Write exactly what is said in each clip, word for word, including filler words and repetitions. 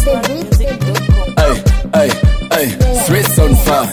Hey, hey, hey, streets on fire.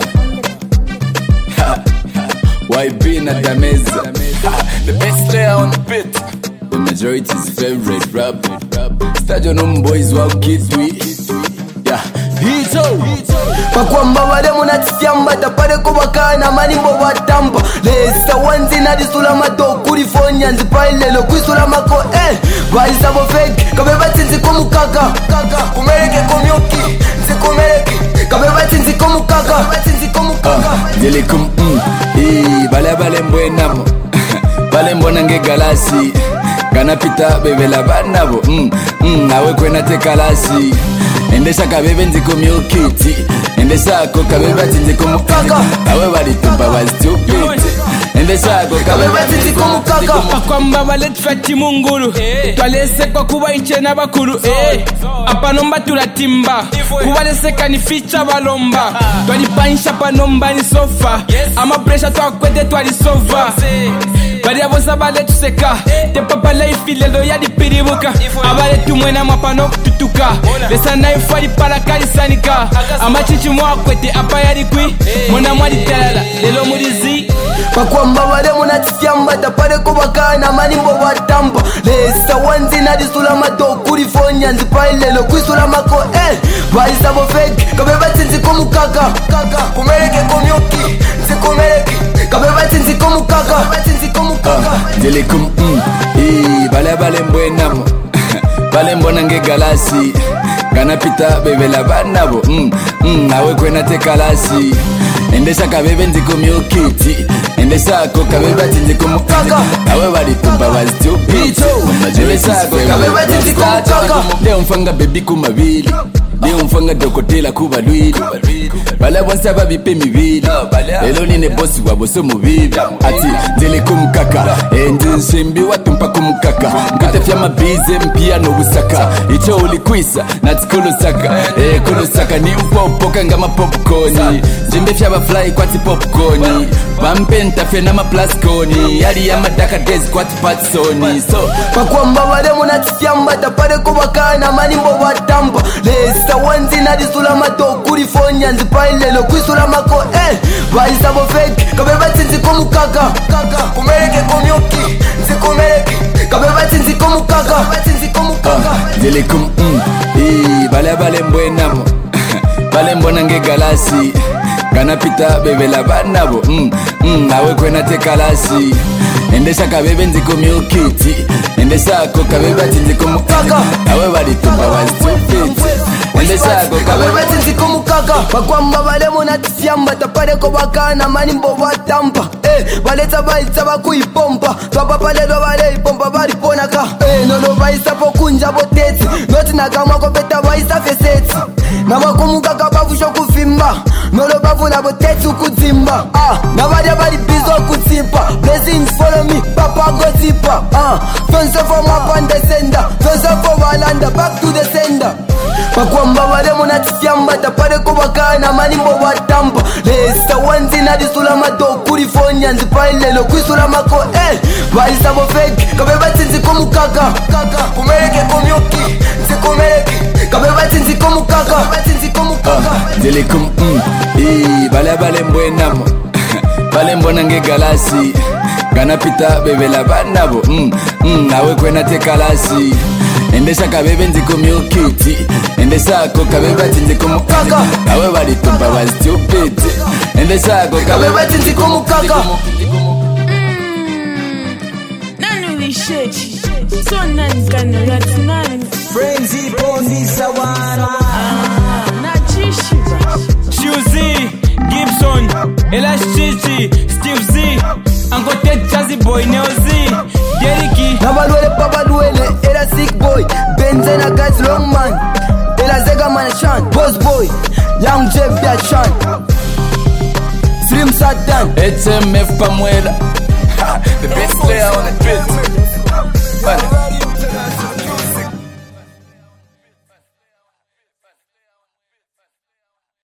Y B na Dameza, the best player on the pit. The majority's favorite rapper. Stadio no boys wa kidwi. Yeah, hito. Pakwamba wale munatisiamba tapare kubakana manimbo watamba. Lesa wanzi na disula mato kurifonya nzipailelo kwisula mako eh. Baisa bo fake kabeba tinzi kumukaka. Kumereke komyoki nzikumereke kabeba tinzi kumukaka. Tinzi kumukaka. Dile kum mm. Ee bale bale mbwenamo. Bale mbona nge galasi. Gana pita bebe la banabo. Mm mm nawe kwena te kalasi. Endesha kabebe nziko myokiti. Endesha ko kabebe nziko mukaka. Nawe bali tumba was stupid. Endesha ko kabebe nziko mukaka. Akwamba bale tfati mungulu. Twalese kwa kuba iche na bakuru. Eh. Apanomba tulatimba. Kubalese kanificha balomba. Twalipanisha panomba ni sofa. Ama pressure twakwete twalisova. Bari abosa bale tuseka. Te papa life lelo ya dipiribuka. Abale tumwena mapano tutuka. Lesa naifu ali para kalisanika. Ama chichi mwa kwete apa yari kwi. Mona mwali telala lelo mudizi. Pakwamba wale munatisiamba tapare kubakana manimbo watamba. Lesa wanzi na disula mato kurifonya nzipailelo kwisula mako eh. Baisa bo fake kabeba tinzi kumukaka. Kumereke komyoki nzikumereke kabeba tinzi kumukaka. Tinzi kumukaka. Dile kum mm. Ee bale bale mbwenamo. Bale mbona nge galasi. Gana pita bebe la banabo. Mm mm nawe kwena te kalasi. Endesha kabebe nziko myokiti. Endesha ko kabebe nziko mukaka. Nawe bali tumba was stupid. Endesha ko kabebe nziko mukaka. Leo mfanga baby kumabili. Leo mfanga dokotela kuba lwili. Bala bonsa babipe mibili. Lelo nine bosi wabo so mubibi. Ati ndele kumukaka. Enzi shimbi watumpa kumukaka. Nkate fyama bize mpia no busaka. Icho ulikwisa nati kulusaka. Eh kulusaka ni mpopoka ngama popcorni. Jimbe fyaba fly kwati popcorni. Bampenta fena ma plaskoni. Yari ya madaka days kwati patsoni. So pakwamba wale munatisiamba tapare kubakana manimbo watamba. Lesa wanzi na disula mato kurifonya nzipailelo kwisula mako eh. Baisa bo fake kabeba tinzi kumukaka. Kumereke komyoki nzikumereke kabeba tinzi kumukaka. Tinzi kumukaka. Dile kum mm. Ee bale bale mbwenamo. Bale mbona nge galasi. Gana pita bebe la banabo. Mm mm nawe kwena te kalasi. Endesha kabebe nziko myokiti. Endesha ko kabebe nziko mukaka. Nawe bali tumba was stupid. Endesha ko kabebe nziko mukaka. Pakwamba bale munatisiamba tapare kubakana manimbo watamba. Eh baleta baita bakuipompa. Papa lelo bale ipompa bali ponaka. Eh nono baisa pokunja boteti. Noti nakama ko beta baisa feseti. Nabakumukaka bavusho kuvimba. Nolo bavula boteti ukuzimba. Ah nabadya bali bizo kuzimpa. Blessings follow me papa go zipa. Ah don't suffer my pan descender. Don't suffer walanda back to the sender. Pakwamba wale munatisiamba tapare kubakana manimbo watamba. Lesa wanzi na disula mato kurifonya nzipailelo kwisula mako eh. Baisa bo fake kabeba tinzi kumukaka. Kumereke komyoki nzikumereke kabeba tinzi kumukaka. Tinzi kumukaka. Dile kum mm. Ee bale bale mbwenamo. Bale mbona nge galasi. Gana pita bebe la banabo. Mm mm nawe kwena te kalasi. Endesha kabebe nziko myokiti. Endesha ko kabebe nziko mukaka. Nawe bali tumba was stupid. Endesha ko kabebe nziko mukaka. Nanu wishechi. So nani kana yat nani. Frenzy bondi sawana. Ah, na chishiba. Shuzi, Gibson, Elash Chichi, Steve Z, Angote Jazzy Boy, Neo Z, Deriki. Nabalwele papa duele, era sick boy. Benzena guys long man. Ela zega man shan, boss boy. Young Jeff ya shan. Slim Satan. H M F Pamuela. The best player on the pit.